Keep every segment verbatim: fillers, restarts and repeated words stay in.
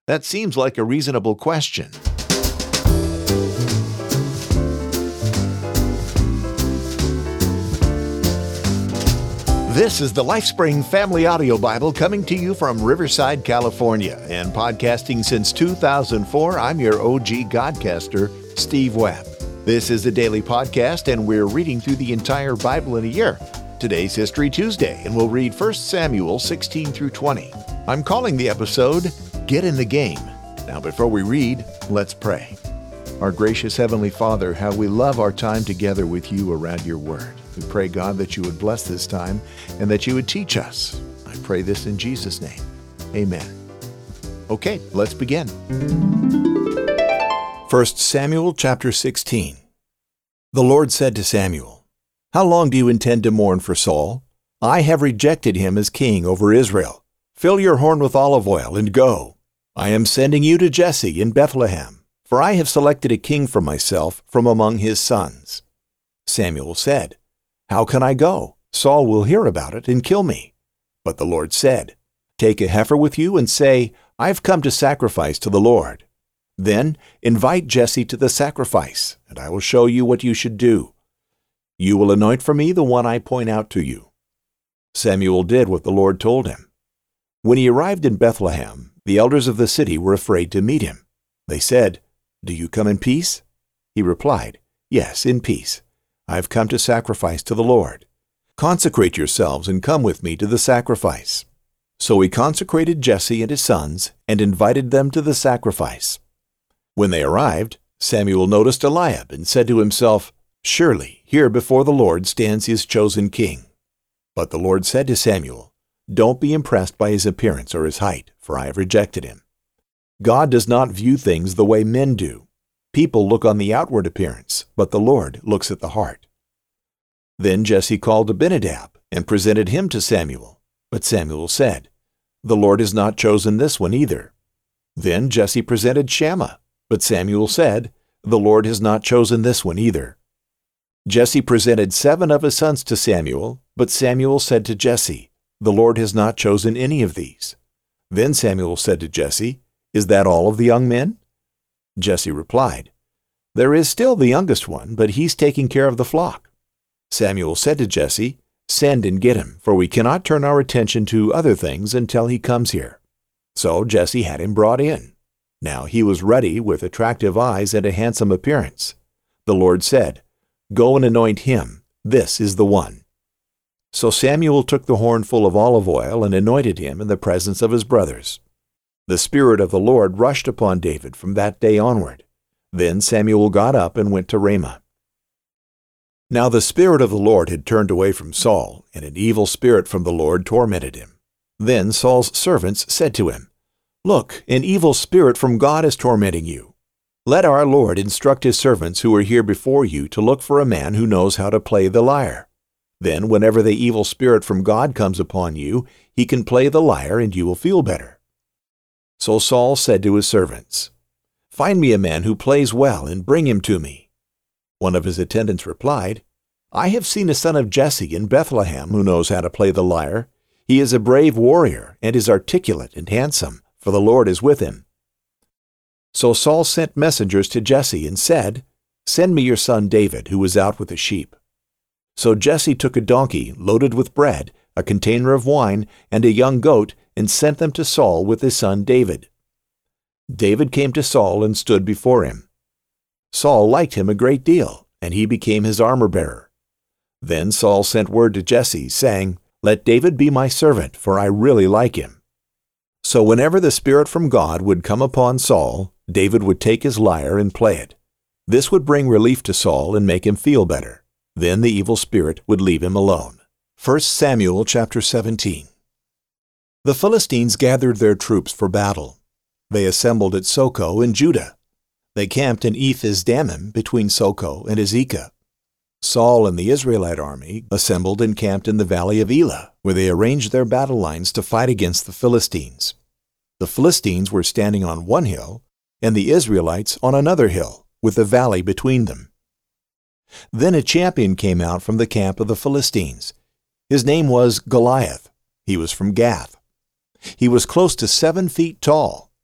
That seems like a reasonable question. This is the LifeSpring Family Audio Bible coming to you from Riverside, California, and podcasting since two thousand four. I'm your O G Godcaster, Steve Webb. This is a daily podcast, and we're reading through the entire Bible in a year. Today's History Tuesday, and we'll read First Samuel sixteen through twenty. I'm calling the episode, Get in the Game. Now, before we read, let's pray. Our gracious Heavenly Father, how we love our time together with you around your word. We pray, God, that you would bless this time and that you would teach us. I pray this in Jesus' name. Amen. Okay, let's begin. First Samuel chapter sixteen. The Lord said to Samuel, "How long do you intend to mourn for Saul? I have rejected him as king over Israel. Fill your horn with olive oil and go. I am sending you to Jesse in Bethlehem, for I have selected a king for myself from among his sons." Samuel said, "How can I go? Saul will hear about it and kill me." But the Lord said, "Take a heifer with you and say, 'I've come to sacrifice to the Lord.' Then invite Jesse to the sacrifice, and I will show you what you should do. You will anoint for me the one I point out to you." Samuel did what the Lord told him. When he arrived in Bethlehem, the elders of the city were afraid to meet him. They said, "Do you come in peace?" He replied, "Yes, in peace. I've come to sacrifice to the Lord. Consecrate yourselves and come with me to the sacrifice." So he consecrated Jesse and his sons and invited them to the sacrifice. When they arrived, Samuel noticed Eliab and said to himself, "Surely here before the Lord stands his chosen king." But the Lord said to Samuel, "Don't be impressed by his appearance or his height, for I have rejected him. God does not view things the way men do. People look on the outward appearance, but the Lord looks at the heart." Then Jesse called Abinadab and presented him to Samuel. But Samuel said, "The Lord has not chosen this one either." Then Jesse presented Shammah. But Samuel said, "The Lord has not chosen this one either." Jesse presented seven of his sons to Samuel, but Samuel said to Jesse, "The Lord has not chosen any of these." Then Samuel said to Jesse, "Is that all of the young men?" Jesse replied, "There is still the youngest one, but he's taking care of the flock." Samuel said to Jesse, "Send and get him, for we cannot turn our attention to other things until he comes here." So Jesse had him brought in. Now he was ruddy with attractive eyes and a handsome appearance. The Lord said, "Go and anoint him. This is the one." So Samuel took the horn full of olive oil and anointed him in the presence of his brothers. The Spirit of the Lord rushed upon David from that day onward. Then Samuel got up and went to Ramah. Now the Spirit of the Lord had turned away from Saul, and an evil spirit from the Lord tormented him. Then Saul's servants said to him, "Look, an evil spirit from God is tormenting you. Let our Lord instruct his servants who are here before you to look for a man who knows how to play the lyre. Then whenever the evil spirit from God comes upon you, he can play the lyre and you will feel better." So Saul said to his servants, "Find me a man who plays well and bring him to me." One of his attendants replied, "I have seen a son of Jesse in Bethlehem who knows how to play the lyre. He is a brave warrior and is articulate and handsome, for the Lord is with him." So Saul sent messengers to Jesse and said, "Send me your son David, who is out with the sheep." So Jesse took a donkey loaded with bread, a container of wine, and a young goat, and sent them to Saul with his son David. David came to Saul and stood before him. Saul liked him a great deal, and he became his armor-bearer. Then Saul sent word to Jesse, saying, "Let David be my servant, for I really like him." So whenever the Spirit from God would come upon Saul, David would take his lyre and play it. This would bring relief to Saul and make him feel better. Then the evil spirit would leave him alone. First Samuel chapter seventeen. The Philistines gathered their troops for battle. They assembled at Socoh in Judah. They camped in Ephes-dammim between Socoh and Azekah. Saul and the Israelite army assembled and camped in the valley of Elah, where they arranged their battle lines to fight against the Philistines. The Philistines were standing on one hill, and the Israelites on another hill, with a valley between them. Then a champion came out from the camp of the Philistines. His name was Goliath. He was from Gath. He was close to seven feet tall.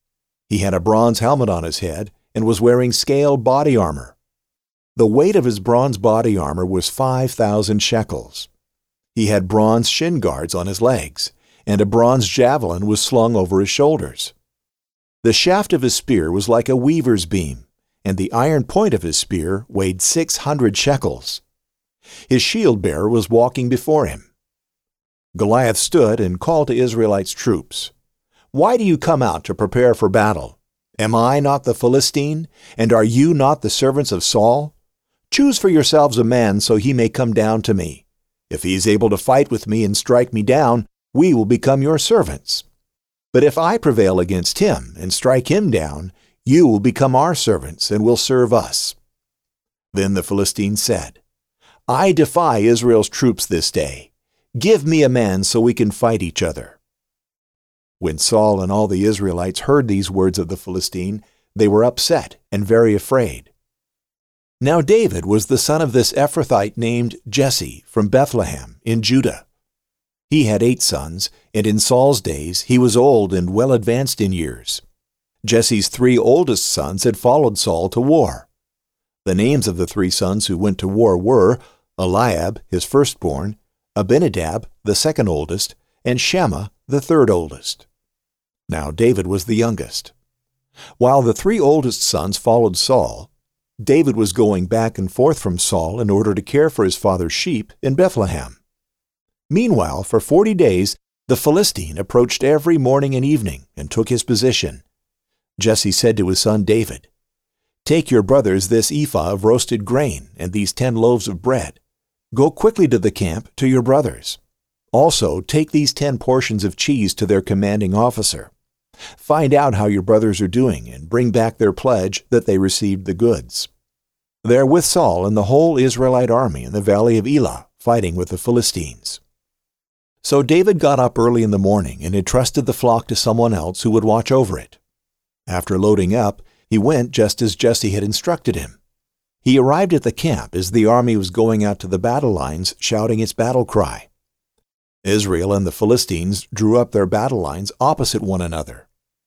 He had a bronze helmet on his head and was wearing scaled body armor. The weight of his bronze body armor was five thousand shekels. He had bronze shin guards on his legs, and a bronze javelin was slung over his shoulders. The shaft of his spear was like a weaver's beam, and the iron point of his spear weighed six hundred shekels. His shield-bearer was walking before him. Goliath stood and called to Israelites' troops, "Why do you come out to prepare for battle? Am I not the Philistine, and are you not the servants of Saul? Choose for yourselves a man so he may come down to me. If he is able to fight with me and strike me down, we will become your servants. But if I prevail against him and strike him down, you will become our servants and will serve us." Then the Philistine said, "I defy Israel's troops this day. Give me a man so we can fight each other." When Saul and all the Israelites heard these words of the Philistine, they were upset and very afraid. Now David was the son of this Ephrathite named Jesse from Bethlehem in Judah. He had eight sons, and in Saul's days he was old and well advanced in years. Jesse's three oldest sons had followed Saul to war. The names of the three sons who went to war were Eliab, his firstborn, Abinadab, the second oldest, and Shammah, the third oldest. Now David was the youngest. While the three oldest sons followed Saul, David was going back and forth from Saul in order to care for his father's sheep in Bethlehem. Meanwhile, for forty days, the Philistine approached every morning and evening and took his position. Jesse said to his son David, "Take your brothers this ephah of roasted grain and these ten loaves of bread. Go quickly to the camp to your brothers. Also, take these ten portions of cheese to their commanding officer. Find out how your brothers are doing and bring back their pledge that they received the goods." They are with Saul and the whole Israelite army in the valley of Elah, fighting with the Philistines. So David got up early in the morning and entrusted the flock to someone else who would watch over it. After loading up, he went just as Jesse had instructed him. He arrived at the camp as the army was going out to the battle lines, shouting its battle cry. Israel and the Philistines drew up their battle lines opposite one another.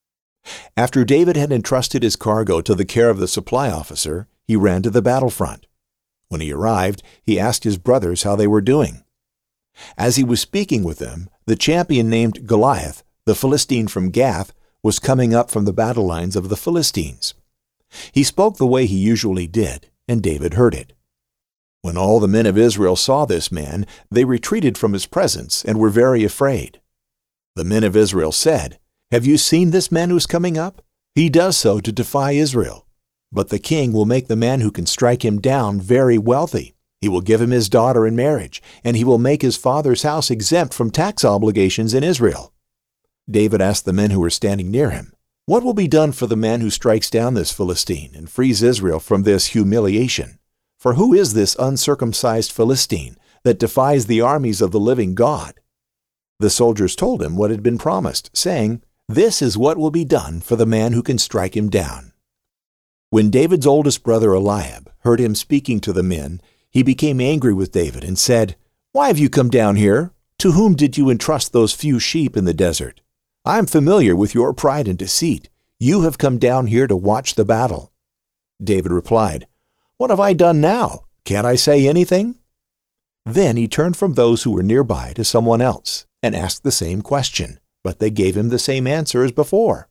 After David had entrusted his cargo to the care of the supply officer, he ran to the battlefront. When he arrived, he asked his brothers how they were doing. As he was speaking with them, the champion named Goliath, the Philistine from Gath, was coming up from the battle lines of the Philistines. He spoke the way he usually did, and David heard it. When all the men of Israel saw this man, they retreated from his presence and were very afraid. The men of Israel said, "Have you seen this man who is coming up? He does so to defy Israel. But the king will make the man who can strike him down very wealthy. He will give him his daughter in marriage, and he will make his father's house exempt from tax obligations in Israel." David asked the men who were standing near him, "What will be done for the man who strikes down this Philistine and frees Israel from this humiliation? For who is this uncircumcised Philistine that defies the armies of the living God?" The soldiers told him what had been promised, saying, "This is what will be done for the man who can strike him down." When David's oldest brother Eliab heard him speaking to the men, he became angry with David and said, "Why have you come down here? To whom did you entrust those few sheep in the desert? I am familiar with your pride and deceit. You have come down here to watch the battle." David replied, "What have I done now? Can't I say anything?" Then he turned from those who were nearby to someone else and asked the same question, but they gave him the same answer as before.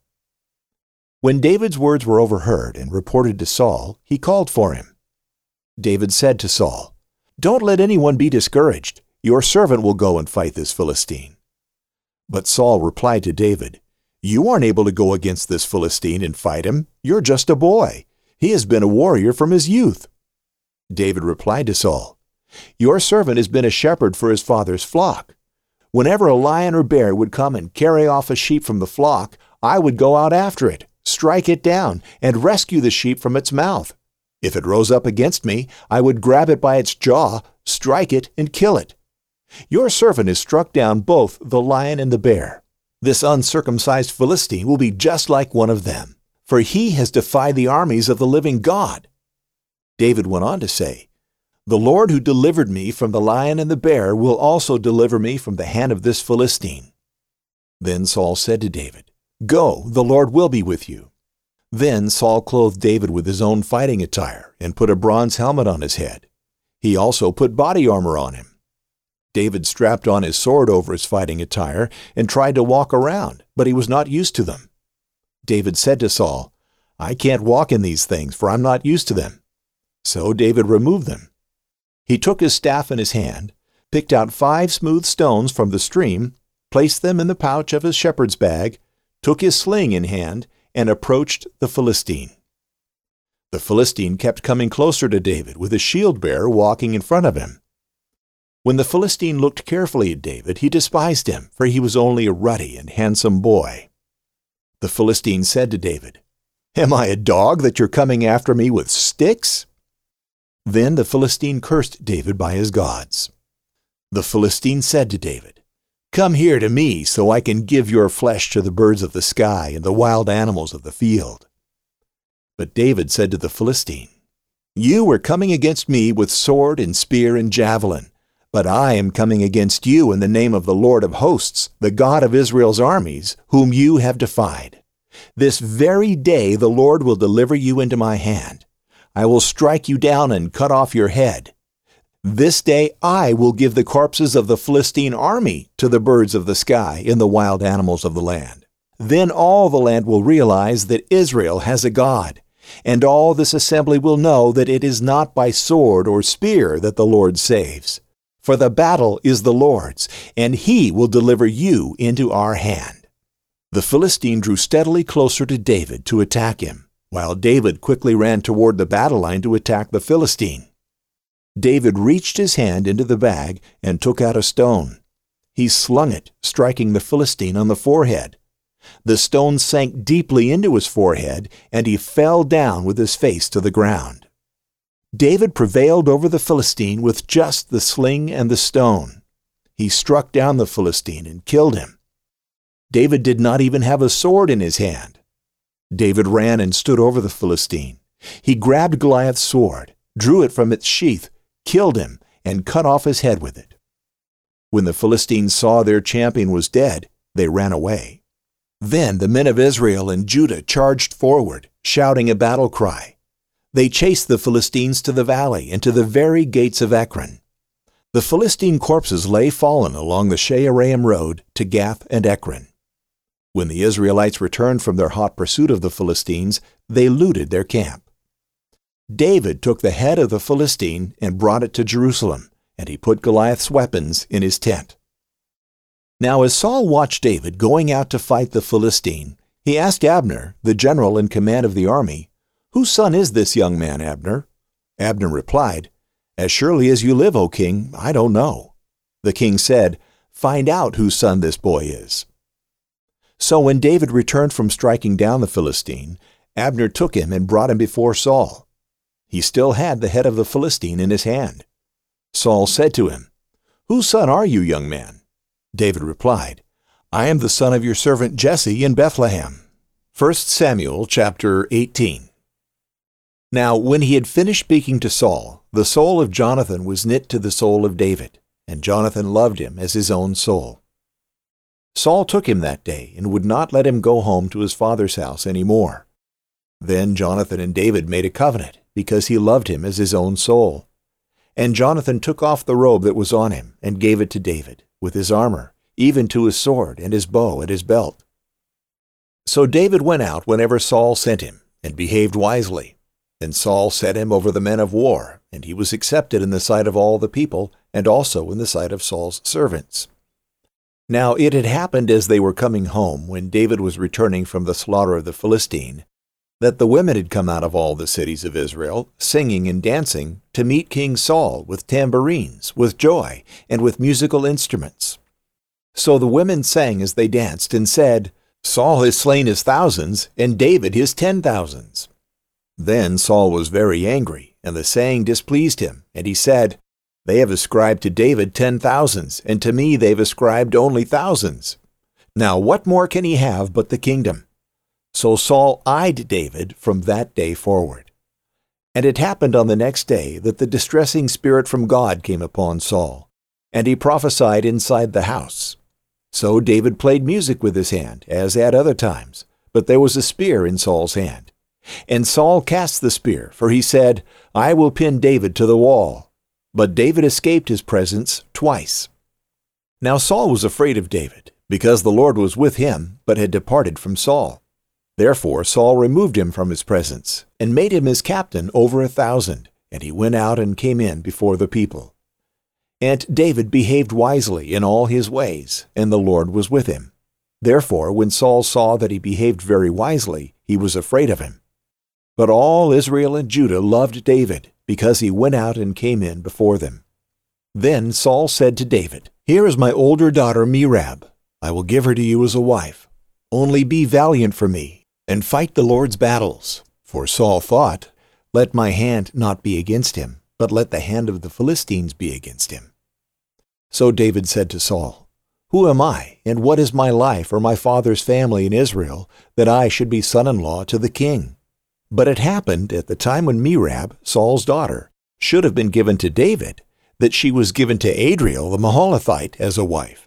When David's words were overheard and reported to Saul, he called for him. David said to Saul, "Don't let anyone be discouraged. Your servant will go and fight this Philistine." But Saul replied to David, "You aren't able to go against this Philistine and fight him. You're just a boy. He has been a warrior from his youth." David replied to Saul, "Your servant has been a shepherd for his father's flock. Whenever a lion or bear would come and carry off a sheep from the flock, I would go out after it, strike it down, and rescue the sheep from its mouth. If it rose up against me, I would grab it by its jaw, strike it, and kill it. Your servant has struck down both the lion and the bear. This uncircumcised Philistine will be just like one of them, for he has defied the armies of the living God." David went on to say, "The Lord who delivered me from the lion and the bear will also deliver me from the hand of this Philistine." Then Saul said to David, "Go, the Lord will be with you." Then Saul clothed David with his own fighting attire and put a bronze helmet on his head. He also put body armor on him. David strapped on his sword over his fighting attire and tried to walk around, but he was not used to them. David said to Saul, "I can't walk in these things, for I'm not used to them." So David removed them. He took his staff in his hand, picked out five smooth stones from the stream, placed them in the pouch of his shepherd's bag, took his sling in hand, and approached the Philistine. The Philistine kept coming closer to David, with his shield-bearer walking in front of him. When the Philistine looked carefully at David, he despised him, for he was only a ruddy and handsome boy. The Philistine said to David, "Am I a dog that you're coming after me with sticks?" Then the Philistine cursed David by his gods. The Philistine said to David, "Come here to me, so I can give your flesh to the birds of the sky and the wild animals of the field." But David said to the Philistine, "You are coming against me with sword and spear and javelin, but I am coming against you in the name of the Lord of hosts, the God of Israel's armies, whom you have defied. This very day the Lord will deliver you into my hand. I will strike you down and cut off your head. This day I will give the corpses of the Philistine army to the birds of the sky and the wild animals of the land. Then all the land will realize that Israel has a God, and all this assembly will know that it is not by sword or spear that the Lord saves. For the battle is the Lord's, and he will deliver you into our hand." The Philistine drew steadily closer to David to attack him, while David quickly ran toward the battle line to attack the Philistine. David reached his hand into the bag and took out a stone. He slung it, striking the Philistine on the forehead. The stone sank deeply into his forehead, and he fell down with his face to the ground. David prevailed over the Philistine with just the sling and the stone. He struck down the Philistine and killed him. David did not even have a sword in his hand. David ran and stood over the Philistine. He grabbed Goliath's sword, drew it from its sheath, killed him, and cut off his head with it. When the Philistines saw their champion was dead, they ran away. Then the men of Israel and Judah charged forward, shouting a battle cry. They chased the Philistines to the valley and to the very gates of Ekron. The Philistine corpses lay fallen along the Shaharaim road to Gath and Ekron. When the Israelites returned from their hot pursuit of the Philistines, they looted their camp. David took the head of the Philistine and brought it to Jerusalem, and he put Goliath's weapons in his tent. Now as Saul watched David going out to fight the Philistine, he asked Abner, the general in command of the army, "Whose son is this young man, Abner?" Abner replied, "As surely as you live, O king, I don't know." The king said, "Find out whose son this boy is." So when David returned from striking down the Philistine, Abner took him and brought him before Saul. He still had the head of the Philistine in his hand. Saul said to him, "Whose son are you, young man?" David replied, "I am the son of your servant Jesse in Bethlehem." First Samuel chapter eighteen. Now when he had finished speaking to Saul, the soul of Jonathan was knit to the soul of David, and Jonathan loved him as his own soul. Saul took him that day and would not let him go home to his father's house any more. Then Jonathan and David made a covenant, because he loved him as his own soul. And Jonathan took off the robe that was on him and gave it to David, with his armor, even to his sword and his bow and his belt. So David went out whenever Saul sent him, and behaved wisely. And Saul set him over the men of war, and he was accepted in the sight of all the people, and also in the sight of Saul's servants. Now it had happened as they were coming home, when David was returning from the slaughter of the Philistine, that the women had come out of all the cities of Israel, singing and dancing, to meet King Saul with tambourines, with joy, and with musical instruments. So the women sang as they danced, and said, "Saul has slain his thousands, and David his ten thousands." Then Saul was very angry, and the saying displeased him, and he said, "They have ascribed to David ten thousands, and to me they've ascribed only thousands. Now what more can he have but the kingdom?" So Saul eyed David from that day forward. And it happened on the next day that the distressing spirit from God came upon Saul, and he prophesied inside the house. So David played music with his hand, as at other times, but there was a spear in Saul's hand. And Saul cast the spear, for he said, I will pin David to the wall. But David escaped his presence twice. Now Saul was afraid of David, because the Lord was with him, but had departed from Saul. Therefore Saul removed him from his presence, and made him his captain over a thousand, and he went out and came in before the people. And David behaved wisely in all his ways, and the Lord was with him. Therefore, when Saul saw that he behaved very wisely, he was afraid of him. But all Israel and Judah loved David, because he went out and came in before them. Then Saul said to David, Here is my older daughter Merab. I will give her to you as a wife. Only be valiant for me, and fight the Lord's battles. For Saul thought, Let my hand not be against him, but let the hand of the Philistines be against him. So David said to Saul, Who am I, and what is my life or my father's family in Israel, that I should be son-in-law to the king? But it happened at the time when Merab, Saul's daughter, should have been given to David, that she was given to Adriel the Maholathite as a wife.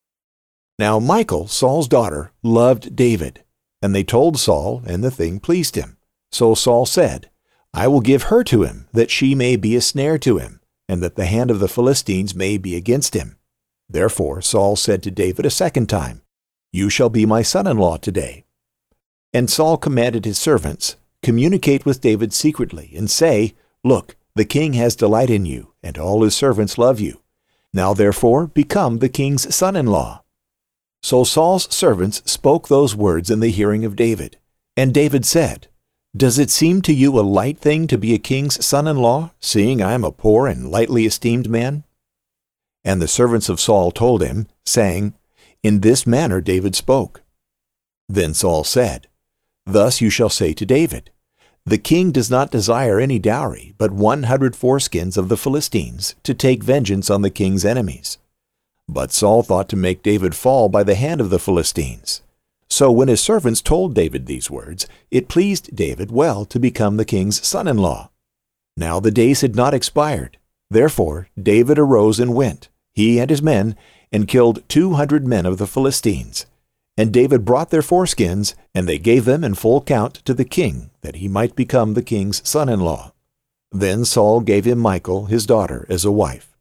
Now Michal, Saul's daughter, loved David, and they told Saul, and the thing pleased him. So Saul said, I will give her to him, that she may be a snare to him, and that the hand of the Philistines may be against him. Therefore Saul said to David a second time, You shall be my son-in-law today. And Saul commanded his servants, Communicate with David secretly, and say, Look, the king has delight in you, and all his servants love you. Now therefore become the king's son-in-law. So Saul's servants spoke those words in the hearing of David. And David said, Does it seem to you a light thing to be a king's son-in-law, seeing I am a poor and lightly esteemed man? And the servants of Saul told him, saying, In this manner David spoke. Then Saul said, Thus you shall say to David, The king does not desire any dowry, but one hundred foreskins of the Philistines, to take vengeance on the king's enemies. But Saul thought to make David fall by the hand of the Philistines. So when his servants told David these words, it pleased David well to become the king's son-in-law. Now the days had not expired. Therefore David arose and went, he and his men, and killed two hundred men of the Philistines. And David brought their foreskins, and they gave them in full count to the king, that he might become the king's son-in-law. Then Saul gave him Michal, his daughter, as a wife.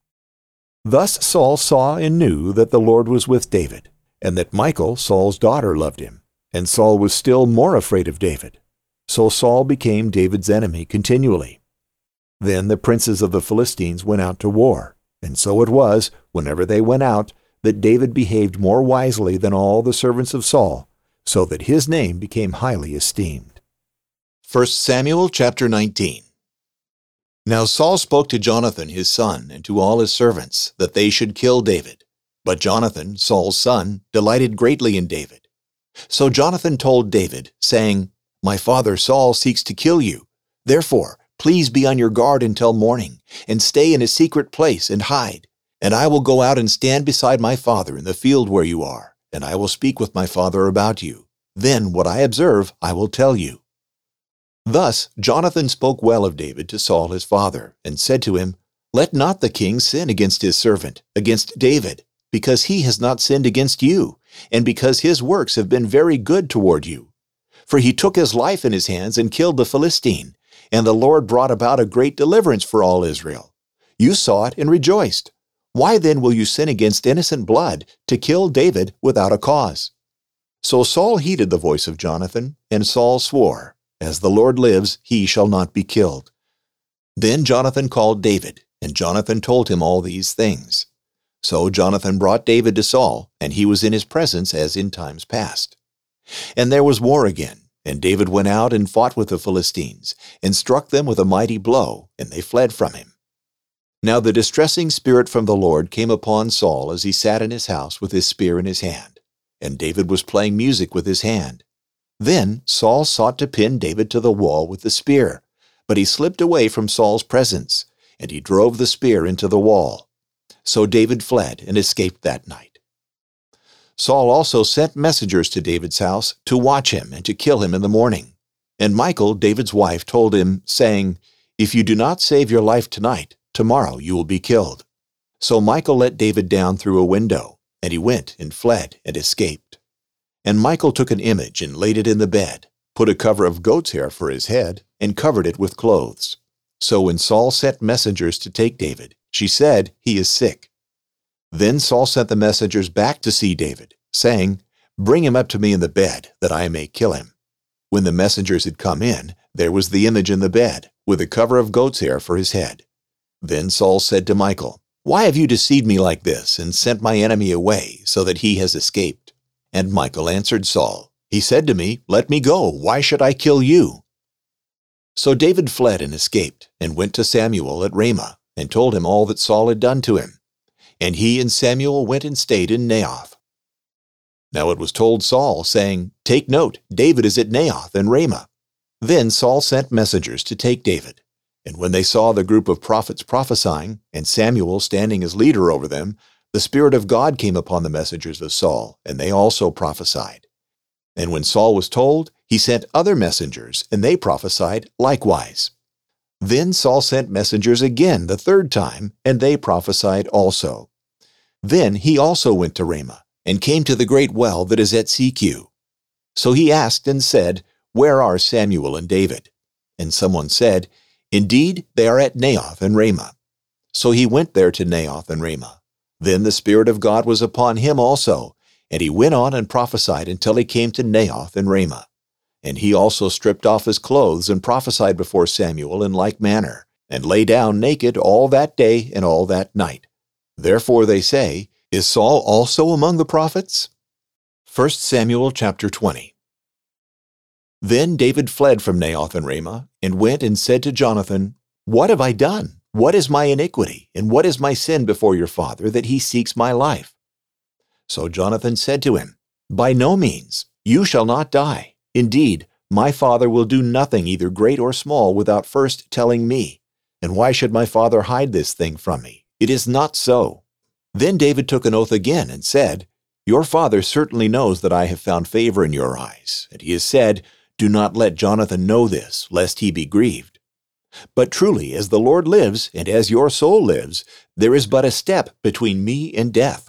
Thus Saul saw and knew that the Lord was with David, and that Michal, Saul's daughter, loved him. And Saul was still more afraid of David. So Saul became David's enemy continually. Then the princes of the Philistines went out to war, and so it was, whenever they went out, that David behaved more wisely than all the servants of Saul, so that his name became highly esteemed. First Samuel chapter nineteen. Now Saul spoke to Jonathan his son and to all his servants, that they should kill David. But Jonathan, Saul's son, delighted greatly in David. So Jonathan told David, saying, My father Saul seeks to kill you. Therefore, please be on your guard until morning, and stay in a secret place and hide. And I will go out and stand beside my father in the field where you are, and I will speak with my father about you. Then what I observe I will tell you. Thus Jonathan spoke well of David to Saul his father, and said to him, Let not the king sin against his servant, against David, because he has not sinned against you, and because his works have been very good toward you. For he took his life in his hands and killed the Philistine, and the Lord brought about a great deliverance for all Israel. You saw it and rejoiced. Why then will you sin against innocent blood to kill David without a cause? So Saul heeded the voice of Jonathan, and Saul swore, As the Lord lives, he shall not be killed. Then Jonathan called David, and Jonathan told him all these things. So Jonathan brought David to Saul, and he was in his presence as in times past. And there was war again, and David went out and fought with the Philistines, and struck them with a mighty blow, and they fled from him. Now the distressing spirit from the Lord came upon Saul as he sat in his house with his spear in his hand, and David was playing music with his hand. Then Saul sought to pin David to the wall with the spear, but he slipped away from Saul's presence, and he drove the spear into the wall. So David fled and escaped that night. Saul also sent messengers to David's house to watch him and to kill him in the morning. And Michal, David's wife, told him, saying, If you do not save your life tonight, tomorrow you will be killed. So Michal let David down through a window, and he went and fled and escaped. And Michal took an image and laid it in the bed. put a cover of goat's hair for his head, and covered it with clothes. So when Saul sent messengers to take David, she said, "He is sick." Then Saul sent the messengers back to see David, saying, "Bring him up to me in the bed, that I may kill him." When the messengers had come in, there was the image in the bed, with a cover of goat's hair for his head. Then Saul said to Michal, "Why have you deceived me like this, and sent my enemy away, so that he has escaped?" And Michal answered Saul, "He said to me, 'Let me go, why should I kill you?'" So David fled and escaped, and went to Samuel at Ramah, and told him all that Saul had done to him. And he and Samuel went and stayed in Naioth. Now it was told Saul, saying, "Take note, David is at Naioth and Ramah." Then Saul sent messengers to take David. And when they saw the group of prophets prophesying, and Samuel standing as leader over them, the Spirit of God came upon the messengers of Saul, and they also prophesied. And when Saul was told, he sent other messengers, and they prophesied likewise. Then Saul sent messengers again the third time, and they prophesied also. Then he also went to Ramah, and came to the great well that is at Secu. So he asked and said, "Where are Samuel and David?" And someone said, "Indeed, they are at Naioth and Ramah." So he went there to Naioth and Ramah. Then the Spirit of God was upon him also, and he went on and prophesied until he came to Naioth and Ramah. And he also stripped off his clothes and prophesied before Samuel in like manner, and lay down naked all that day and all that night. Therefore they say, "Is Saul also among the prophets?" First Samuel chapter twenty. Then David fled from Naioth and Ramah, and went and said to Jonathan, "What have I done? What is my iniquity, and what is my sin before your father, that he seeks my life?" So Jonathan said to him, "By no means, you shall not die. Indeed, my father will do nothing either great or small without first telling me. And why should my father hide this thing from me? It is not so." Then David took an oath again and said, "Your father certainly knows that I have found favor in your eyes, and he has said, 'Do not let Jonathan know this, lest he be grieved.' But truly, as the Lord lives, and as your soul lives, there is but a step between me and death."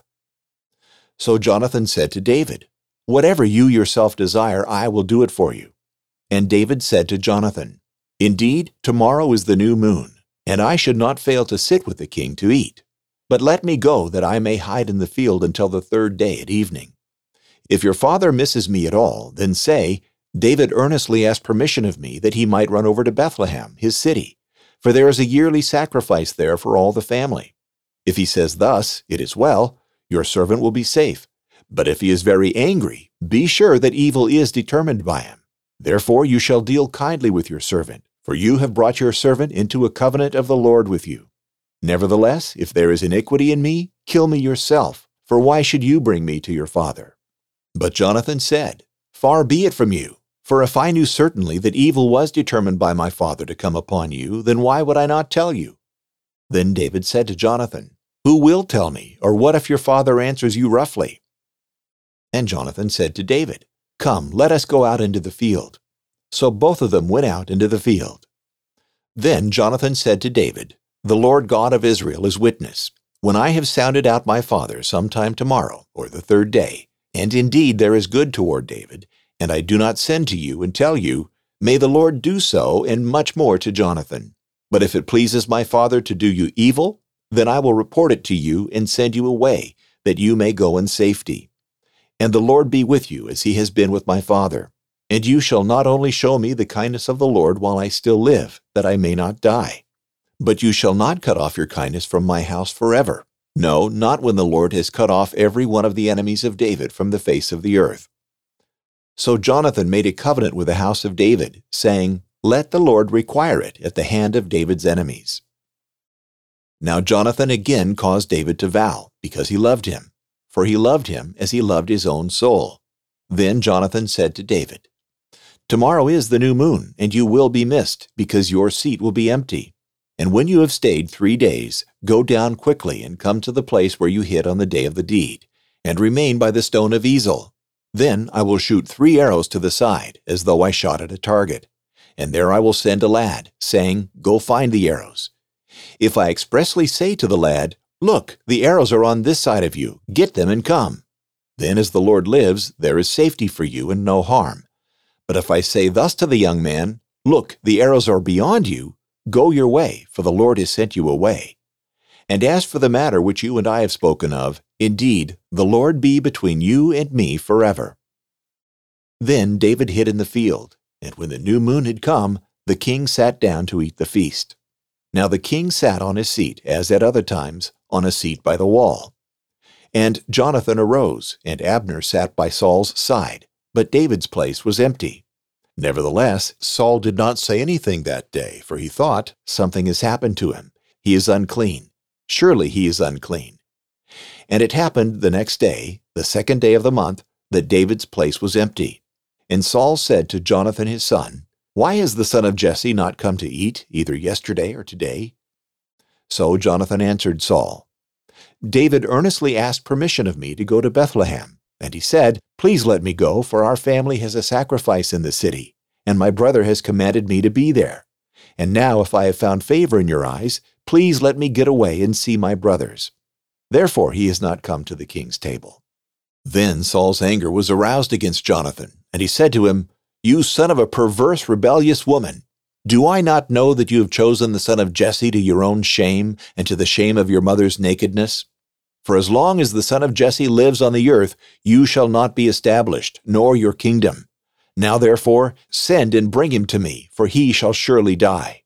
So Jonathan said to David, "Whatever you yourself desire, I will do it for you." And David said to Jonathan, "Indeed, tomorrow is the new moon, and I should not fail to sit with the king to eat. But let me go, that I may hide in the field until the third day at evening. If your father misses me at all, then say, 'David earnestly asked permission of me that he might run over to Bethlehem, his city, for there is a yearly sacrifice there for all the family.' If he says thus, 'It is well,' your servant will be safe. But if he is very angry, be sure that evil is determined by him. Therefore you shall deal kindly with your servant, for you have brought your servant into a covenant of the Lord with you. Nevertheless, if there is iniquity in me, kill me yourself, for why should you bring me to your father?" But Jonathan said, "Far be it from you, for if I knew certainly that evil was determined by my father to come upon you, then why would I not tell you?" Then David said to Jonathan, "Who will tell me, or what if your father answers you roughly?" And Jonathan said to David, "Come, let us go out into the field." So both of them went out into the field. Then Jonathan said to David, "The Lord God of Israel is witness, when I have sounded out my father sometime tomorrow, or the third day, and indeed there is good toward David, and I do not send to you and tell you, may the Lord do so, and much more to Jonathan. But if it pleases my father to do you evil, then I will report it to you and send you away, that you may go in safety. And the Lord be with you as he has been with my father. And you shall not only show me the kindness of the Lord while I still live, that I may not die, but you shall not cut off your kindness from my house forever. No, not when the Lord has cut off every one of the enemies of David from the face of the earth." So Jonathan made a covenant with the house of David, saying, "Let the Lord require it at the hand of David's enemies." Now Jonathan again caused David to vow, because he loved him, for he loved him as he loved his own soul. Then Jonathan said to David, "Tomorrow is the new moon, and you will be missed, because your seat will be empty. And when you have stayed three days, go down quickly and come to the place where you hid on the day of the deed, and remain by the stone of Ezel. Then I will shoot three arrows to the side, as though I shot at a target. And there I will send a lad, saying, 'Go find the arrows.' If I expressly say to the lad, 'Look, the arrows are on this side of you, get them and come,' then as the Lord lives, there is safety for you and no harm. But if I say thus to the young man, Look, the arrows are beyond you, go your way, for the Lord has sent you away. And as for the matter which you and I have spoken of, indeed, the Lord be between you and me forever." Then David hid in the field, and when the new moon had come, the king sat down to eat the feast. Now the king sat on his seat, as at other times, on a seat by the wall. And Jonathan arose, and Abner sat by Saul's side, but David's place was empty. Nevertheless, Saul did not say anything that day, for he thought, "Something has happened to him. He is unclean. Surely he is unclean." And it happened the next day, the second day of the month, that David's place was empty. And Saul said to Jonathan his son, "Why has the son of Jesse not come to eat, either yesterday or today?" So Jonathan answered Saul, "David earnestly asked permission of me to go to Bethlehem. And he said, 'Please let me go, for our family has a sacrifice in the city, and my brother has commanded me to be there. And now if I have found favor in your eyes, please let me get away and see my brothers.' Therefore he has not come to the king's table." Then Saul's anger was aroused against Jonathan, and he said to him, "You son of a perverse, rebellious woman, do I not know that you have chosen the son of Jesse to your own shame and to the shame of your mother's nakedness? For as long as the son of Jesse lives on the earth, you shall not be established, nor your kingdom. Now therefore, send and bring him to me, for he shall surely die."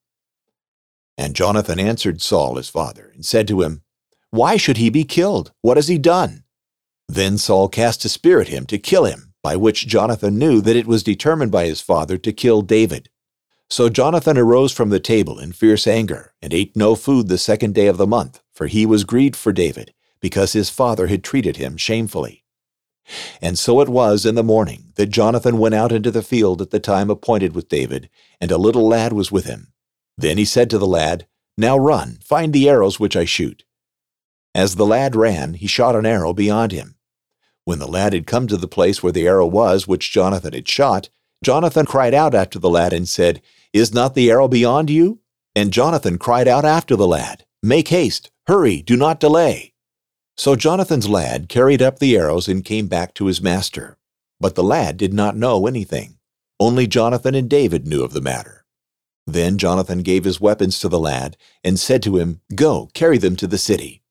And Jonathan answered Saul his father, and said to him, "Why should he be killed? What has he done?" Then Saul cast a spear at him to kill him, by which Jonathan knew that it was determined by his father to kill David. So Jonathan arose from the table in fierce anger, and ate no food the second day of the month, for he was grieved for David, because his father had treated him shamefully. And so it was in the morning that Jonathan went out into the field at the time appointed with David, and a little lad was with him. Then he said to the lad, "Now run, find the arrows which I shoot." As the lad ran, he shot an arrow beyond him. When the lad had come to the place where the arrow was which Jonathan had shot, Jonathan cried out after the lad and said, "Is not the arrow beyond you?" And Jonathan cried out after the lad, "Make haste, hurry, do not delay." So Jonathan's lad carried up the arrows and came back to his master. But the lad did not know anything. Only Jonathan and David knew of the matter. Then Jonathan gave his weapons to the lad and said to him, "Go, carry them to the city."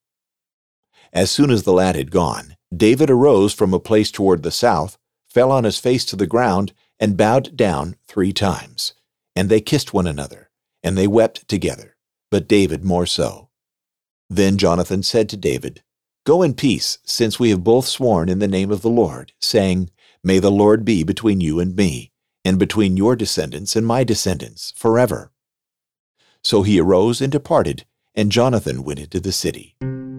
As soon as the lad had gone, David arose from a place toward the south, fell on his face to the ground, and bowed down three times. And they kissed one another, and they wept together, but David more so. Then Jonathan said to David, "Go in peace, since we have both sworn in the name of the Lord, saying, 'May the Lord be between you and me, and between your descendants and my descendants, forever.'" So he arose and departed, and Jonathan went into the city.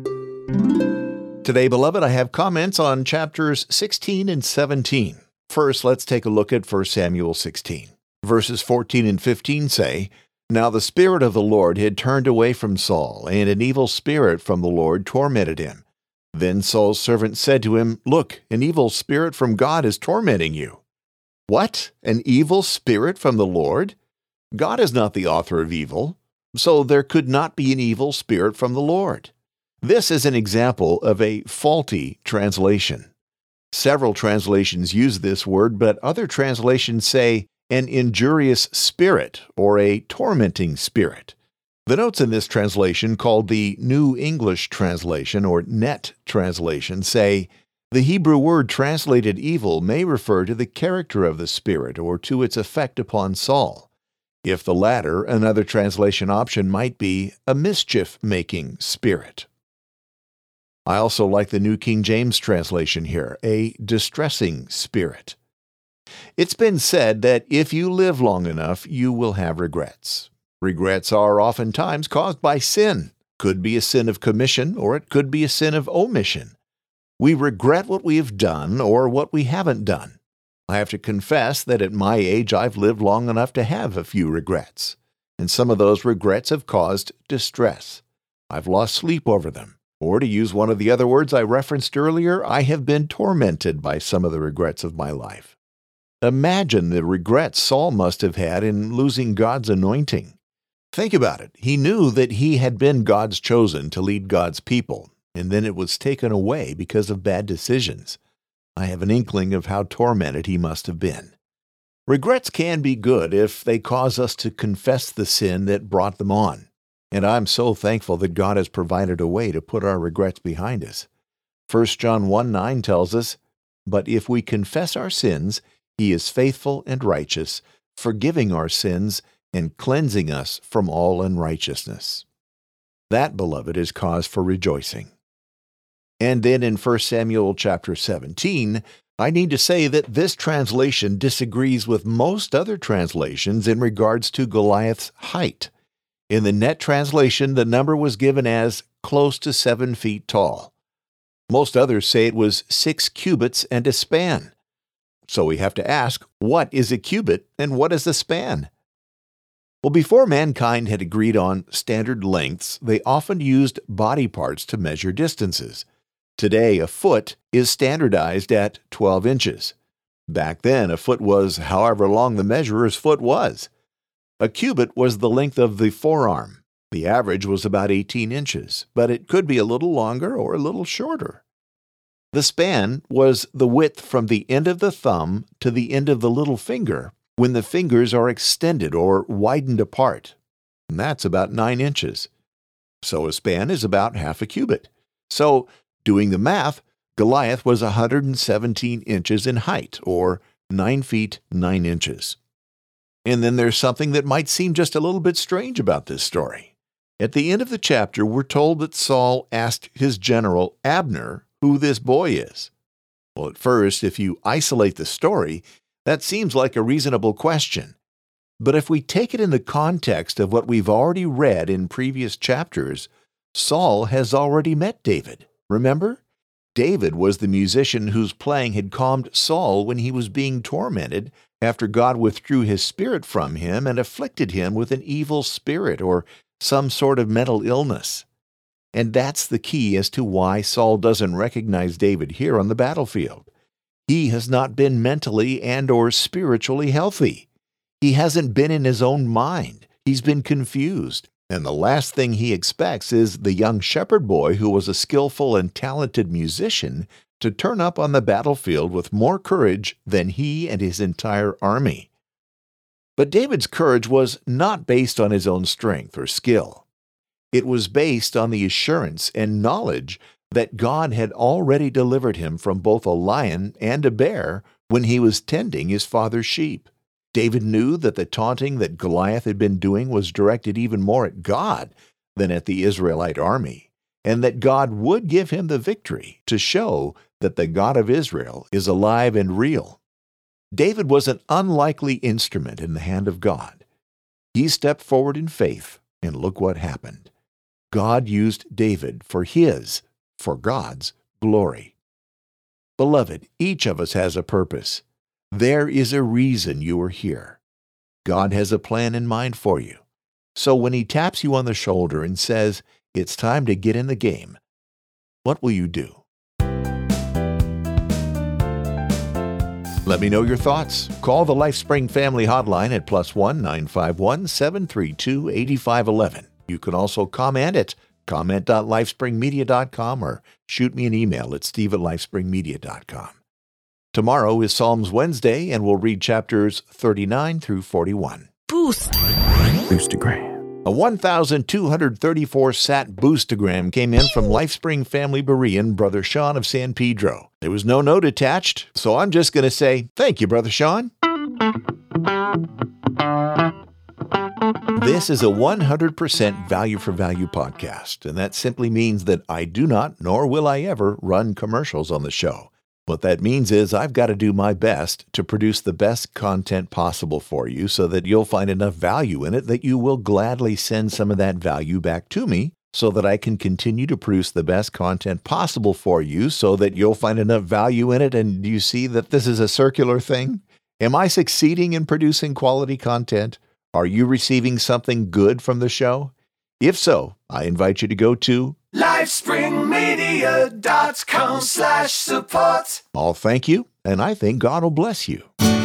Today, beloved, I have comments on chapters sixteen and seventeen. First, let's take a look at First Samuel sixteen. Verses fourteen and fifteen say, "Now the Spirit of the Lord had turned away from Saul, and an evil spirit from the Lord tormented him. Then Saul's servant said to him, 'Look, an evil spirit from God is tormenting you.'" What? An evil spirit from the Lord? God is not the author of evil, so there could not be an evil spirit from the Lord. This is an example of a faulty translation. Several translations use this word, but other translations say an injurious spirit or a tormenting spirit. The notes in this translation, called the New English Translation or Net Translation, say, "The Hebrew word translated evil may refer to the character of the spirit or to its effect upon Saul. If the latter, another translation option might be a mischief-making spirit." I also like the New King James translation here, a distressing spirit. It's been said that if you live long enough, you will have regrets. Regrets are oftentimes caused by sin. Could be a sin of commission, or it could be a sin of omission. We regret what we have done or what we haven't done. I have to confess that at my age I've lived long enough to have a few regrets, and some of those regrets have caused distress. I've lost sleep over them, or to use one of the other words I referenced earlier, I have been tormented by some of the regrets of my life. Imagine the regrets Saul must have had in losing God's anointing. Think about it. He knew that he had been God's chosen to lead God's people, and then it was taken away because of bad decisions. I have an inkling of how tormented he must have been. Regrets can be good if they cause us to confess the sin that brought them on. And I'm so thankful that God has provided a way to put our regrets behind us. First John one nine tells us, "But if we confess our sins, He is faithful and righteous, forgiving our sins and cleansing us from all unrighteousness." That, beloved, is cause for rejoicing. And then in First Samuel chapter seventeen, I need to say that this translation disagrees with most other translations in regards to Goliath's height. In the Net translation, the number was given as close to seven feet tall. Most others say it was six cubits and a span. So we have to ask, what is a cubit and what is a span? Well, before mankind had agreed on standard lengths, they often used body parts to measure distances. Today, a foot is standardized at twelve inches. Back then, a foot was however long the measurer's foot was. A cubit was the length of the forearm. The average was about eighteen inches, but it could be a little longer or a little shorter. The span was the width from the end of the thumb to the end of the little finger when the fingers are extended or widened apart. And that's about nine inches. So a span is about half a cubit. So, doing the math, Goliath was one hundred seventeen inches in height, or nine feet nine inches. And then there's something that might seem just a little bit strange about this story. At the end of the chapter, we're told that Saul asked his general, Abner, who this boy is. Well, at first, if you isolate the story, that seems like a reasonable question. But if we take it in the context of what we've already read in previous chapters, Saul has already met David. Remember? David was the musician whose playing had calmed Saul when he was being tormented after God withdrew his spirit from him and afflicted him with an evil spirit or some sort of mental illness. And that's the key as to why Saul doesn't recognize David here on the battlefield. He has not been mentally and or spiritually healthy. He hasn't been in his own mind. He's been confused. And the last thing he expects is the young shepherd boy who was a skillful and talented musician to turn up on the battlefield with more courage than he and his entire army. But David's courage was not based on his own strength or skill. It was based on the assurance and knowledge that God had already delivered him from both a lion and a bear when he was tending his father's sheep. David knew that the taunting that Goliath had been doing was directed even more at God than at the Israelite army, and that God would give him the victory to show that the God of Israel is alive and real. David was an unlikely instrument in the hand of God. He stepped forward in faith, and look what happened. God used David for his, for God's glory. Beloved, each of us has a purpose. There is a reason you are here. God has a plan in mind for you. So when He taps you on the shoulder and says, it's time to get in the game, what will you do? Let me know your thoughts. Call the LifeSpring Family Hotline at plus one nine five one, seven three two, eight five one one. You can also comment at comment dot lifespring media dot com or shoot me an email at steve at lifespring media dot com. Tomorrow is Psalms Wednesday, and we'll read chapters thirty-nine through forty-one. Boost. Boostagram. A one thousand two hundred thirty-four sat boostagram came in from LifeSpring Family Berean, Brother Sean of San Pedro. There was no note attached, so I'm just going to say, thank you, Brother Sean. This is a one hundred percent value for value podcast, and that simply means that I do not, nor will I ever, run commercials on the show. What that means is I've got to do my best to produce the best content possible for you so that you'll find enough value in it that you will gladly send some of that value back to me so that I can continue to produce the best content possible for you so that you'll find enough value in it. And you see that this is a circular thing? Am I succeeding in producing quality content? Are you receiving something good from the show? If so, I invite you to go to lifespringmedia.com slash support. I'll thank you, and I think God will bless you.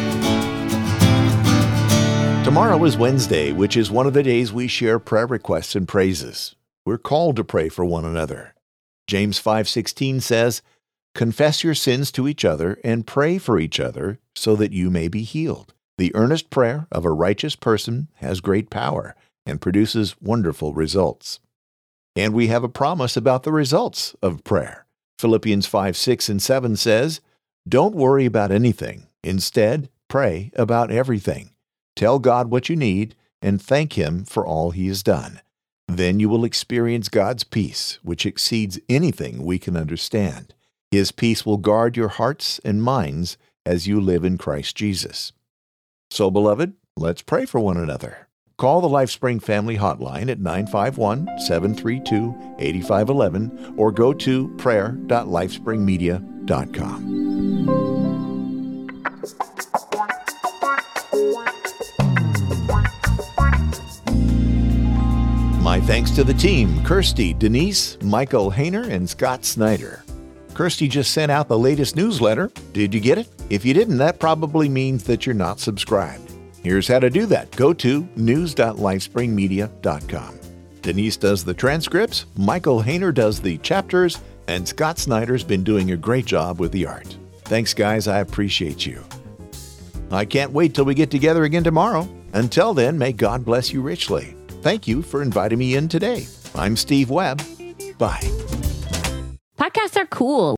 Tomorrow is Wednesday, which is one of the days we share prayer requests and praises. We're called to pray for one another. James five sixteen says, confess your sins to each other and pray for each other so that you may be healed. The earnest prayer of a righteous person has great power and produces wonderful results. And we have a promise about the results of prayer. Philippians five, six, and seven says, "Don't worry about anything. Instead, pray about everything. Tell God what you need and thank Him for all He has done. Then you will experience God's peace, which exceeds anything we can understand. His peace will guard your hearts and minds as you live in Christ Jesus." So, beloved, let's pray for one another. Call the LifeSpring Family Hotline at nine five one, seven three two, eight five one one or go to prayer dot lifespring media dot com. My thanks to the team, Kirsty, Denise, Michael Hayner, and Scott Snyder. Kirsty just sent out the latest newsletter. Did you get it? If you didn't, that probably means that you're not subscribed. Here's how to do that. Go to news dot lifespring media dot com. Denise does the transcripts, Michael Hayner does the chapters, and Scott Snyder's been doing a great job with the art. Thanks, guys. I appreciate you. I can't wait till we get together again tomorrow. Until then, may God bless you richly. Thank you for inviting me in today. I'm Steve Webb. Bye. Podcasts are cool.